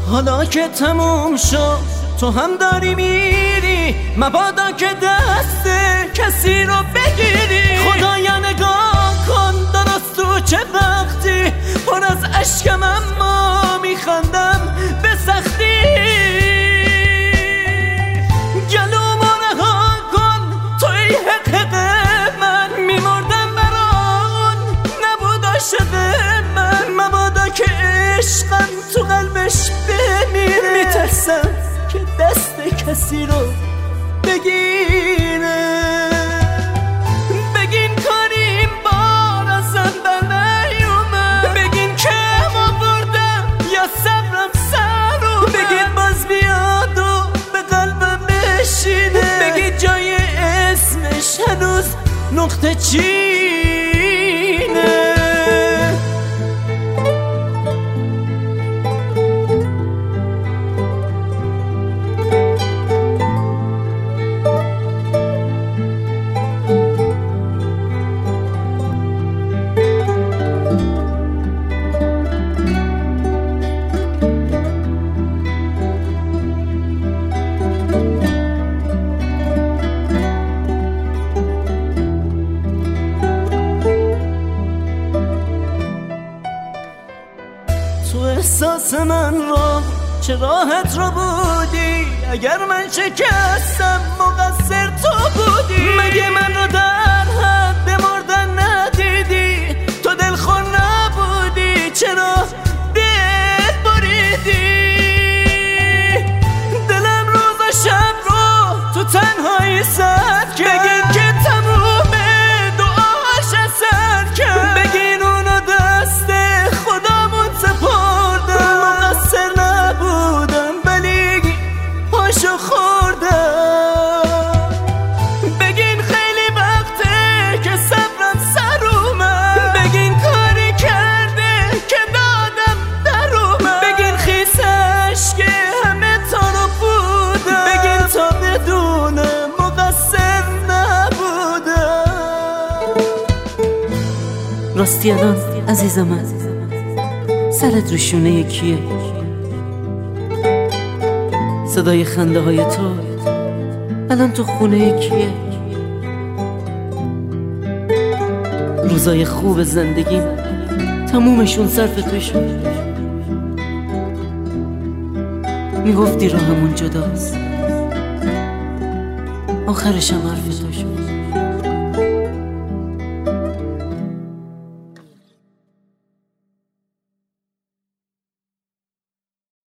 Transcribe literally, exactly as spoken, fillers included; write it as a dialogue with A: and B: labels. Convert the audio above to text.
A: حالا که تموم شد تو هم داری میری، مبادا که دست کسی رو بگیری. خدایا نگاه کن درست تو چه وقتی پر از اشکم اما میخندم به سختی. گلومو رها کن توی حق حق من، میمردم بران نبود عاشق من. مبادا که عشقم تو قلبش بمیره، میترسم که دست کسی رو بگیره. بگین کاریم بار ازم بر نیومد، بگین که ما بردم یا صبرم سر اومد. بگین باز بیاد و به قلبم بشینه، بگین جای اسمش هنوز نقطه چینه. تو احساس من را چه راحت رو بودی، اگر من شکستم مقصر تو بودی. مگه من رو در حد مردن ندیدی؟ تو دلخور نبودی چرا دل بریدی؟ دلم روز و شب رو تو تنهایی سر کرد، بگین که تمومه دعاش اثر کرد. بگین اونو دست خدامون سپردم، مقصر نبودم ولی پاشو خوردم. بگین خیلی وقته که صبرم سر اومد، بگین کاری کرده که دادم در اومد. بگین خیسش که همه تا رو بودم، بگین تا بدونم مقصر نبودم.
B: راستی الان عزیز من سرت رو شونه کیه؟ صدای خنده های تو الان تو خونه کیه؟ روزای خوب زندگیم تمومشون صرف تو شد. میگفتی راهمون جداست، آخرشم حرف